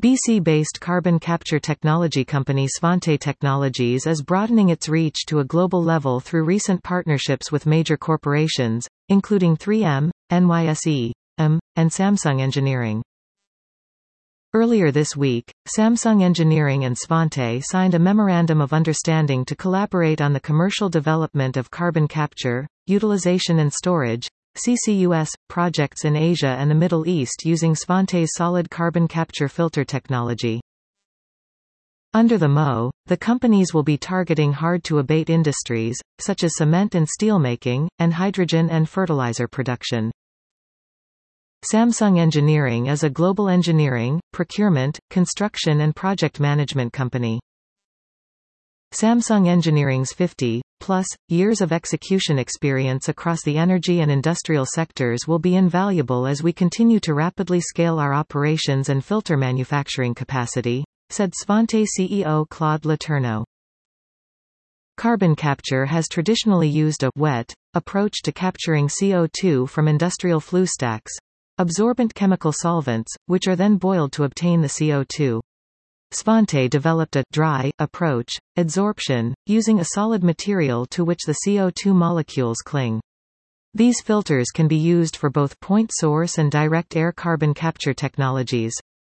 BC-based carbon capture technology company Svante Technologies is broadening its reach to a global level through recent partnerships with major corporations, including 3M, NYSE, and Samsung Engineering. Earlier this week, Samsung Engineering and Svante signed a Memorandum of Understanding to collaborate on the commercial development of carbon capture, utilization and storage (CCUS) projects in Asia and the Middle East using Svante's solid carbon capture filter technology. Under the MO, the companies will be targeting hard-to-abate industries, such as cement and steelmaking, and hydrogen and fertilizer production. Samsung Engineering is a global engineering, procurement, construction and project management company. Samsung Engineering's 50-plus years of execution experience across the energy and industrial sectors will be invaluable as we continue to rapidly scale our operations and filter manufacturing capacity, said Svante CEO Claude Letourneau. Carbon capture has traditionally used a wet approach to capturing CO2 from industrial flue stacks, absorbent chemical solvents, which are then boiled to obtain the CO2. Svante developed a dry approach, adsorption, using a solid material to which the CO2 molecules cling. These filters can be used for both point source and direct air carbon capture technologies.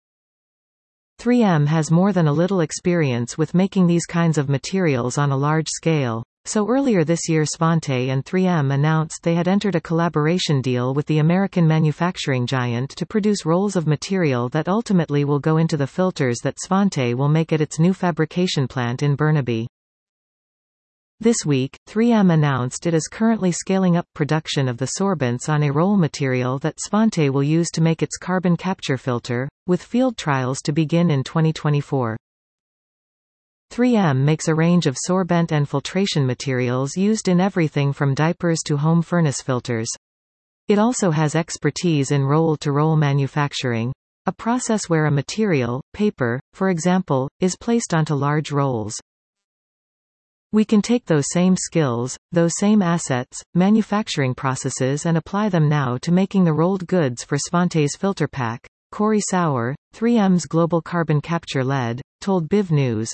3M has more than a little experience with making these kinds of materials on a large scale. So earlier this year Svante and 3M announced they had entered a collaboration deal with the American manufacturing giant to produce rolls of material that ultimately will go into the filters that Svante will make at its new fabrication plant in Burnaby. This week, 3M announced it is currently scaling up production of the sorbents on a roll material that Svante will use to make its carbon capture filter, with field trials to begin in 2024. 3M makes a range of sorbent and filtration materials used in everything from diapers to home furnace filters. It also has expertise in roll-to-roll manufacturing, a process where a material, paper, for example, is placed onto large rolls. We can take those same skills, those same assets, manufacturing processes and apply them now to making the rolled goods for Svante's filter pack, Corey Sauer, 3M's global carbon capture lead, told BIV News.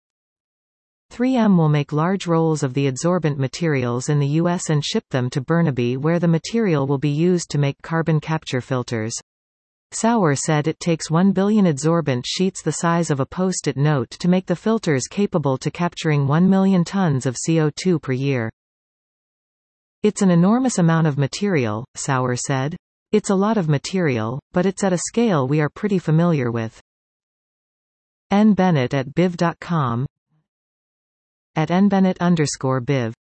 3M will make large rolls of the adsorbent materials in the U.S. and ship them to Burnaby where the material will be used to make carbon capture filters. Sauer said it takes 1 billion adsorbent sheets the size of a post-it note to make the filters capable to capturing 1 million tons of CO2 per year. It's an enormous amount of material, Sauer said. It's a lot of material, but it's at a scale we are pretty familiar with. N. Bennett at BIV.com @NBennett_BIV